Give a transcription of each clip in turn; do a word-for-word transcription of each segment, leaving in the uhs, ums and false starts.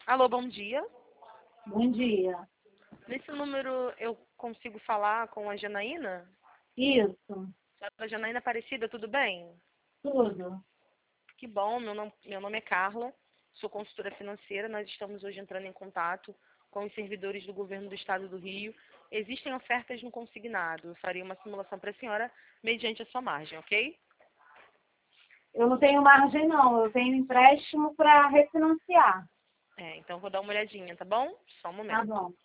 Alô, bom dia. Bom dia. Nesse número eu consigo falar com a Janaína? Isso, A Janaína Aparecida, tudo bem? tudo. Que bom, meu nome, meu nome é Carla, sou consultora financeira. Nós estamos hoje entrando em contato com os servidores do governo do estado do Rio. Existem ofertas no consignado. Eu faria uma simulação para a senhora mediante a sua margem, ok? Eu não tenho margem, não. Eu tenho empréstimo para refinanciar. É, então vou dar uma olhadinha, tá bom? Só um Tá momento. bom.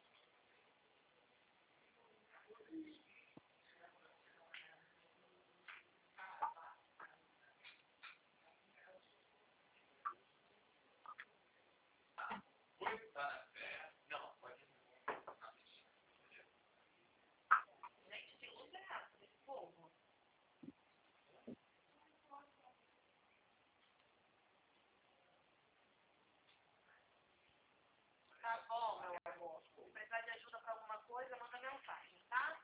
Tá bom, meu amor. Se precisar de ajuda para alguma coisa, manda mensagem, tá?